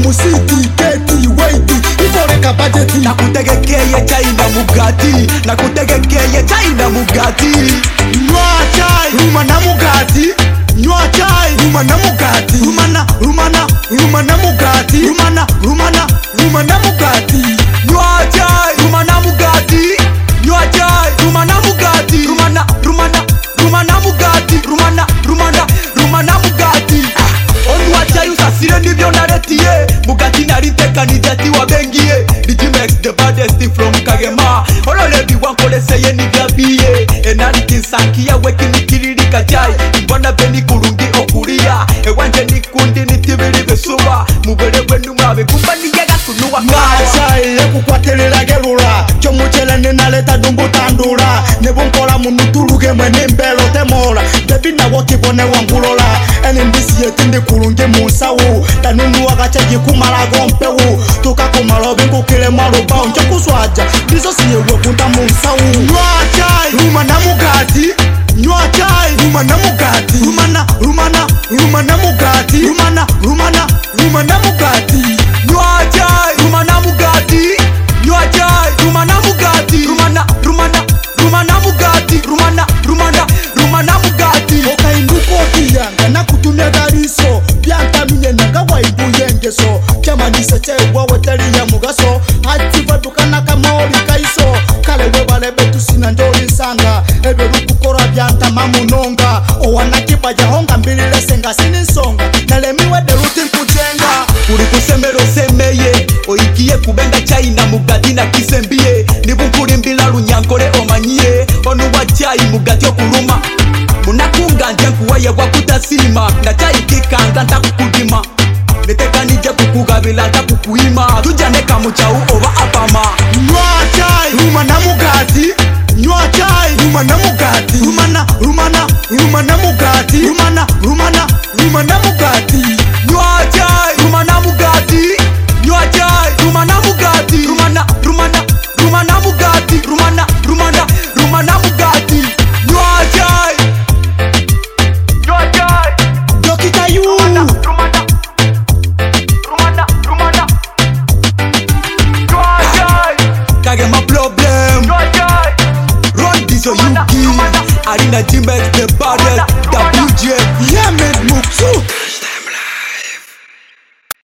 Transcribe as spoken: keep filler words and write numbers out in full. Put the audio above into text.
musiti keti waiti ikoreka budget nakutegekeye chai na mugati nakutegekeye chai na mugati nywa chai ruma na mugati nywa chai ruma na mugati rumana rumana rumana mugati rumana rumana rumana mugati nywa chai rumana mugati nywa chai rumana mugati rumana rumana rumana mugati rumana rumana rumana mugati onwa chai usasire nibyo naretiye mugati nariteka nijati wabengiye Digimex the baddest from Kagema ololebi wankoleseye nibyabiye enarikinsankiya wekinikirika chai mbona beni kurungi okuria ewanje nikundi nitibiri besuba mubere bwenu mwabe kumba niyega kunuwa chai ekukwatelera gerura kyo muchele ninaleta dumbutandura nebunkola munutuluge mwene mbelo temola debi nawo kibone wangulola eni mbisi yetindi kurungi munsawu tanunu wakachaji kumalago mpewu tukakumalo bingukile maluba ncho kuswaja bizo siyewe kunta munsawu nywa chai ruma na mugati nywa chai ruma na mugati rumana rumana rumana mugati rumana rumana rumana mugati nywa chai rumana mugati nywa chai rumana mugati rumana rumana rumana mugati rumana rumana rumana mugati okainduko kiyanga nakutumya galiso byantamine nanga waibuyengeso kyamanise chewa weteli ya mugaso ativa dukana kamoli kaiso kale webale betusina njoli sanga ebe rukukora byantama munonga owana kipaja honga mbilile senga sinisonga nalemiwe deruti mkujenga uri kusemero semeye oikiye kubenga chai na mugati na kisembiye nibunkuri mbila runyankore omanyiye onu wa chai mugati okuruma munakunga nje kuwaye kwa kutasima na chai kikanga ntakukudima neteka nije kukugabila ntakukuima tujaneka muchau oba apama nywa chai ruma na mugati nywa chai ruma na mugati rumana rumana rumana mugati rumana rumana rumana mugati nywa chai rumana mugati nywa chai rumana mugati rumana rumana rumana mugati rumana rumana rumana mugati nywa chai nywa chai dokita yu rumana rumana rumana nywa chai Kagema problem nywa chai run this so you give Arina Digimex the baddest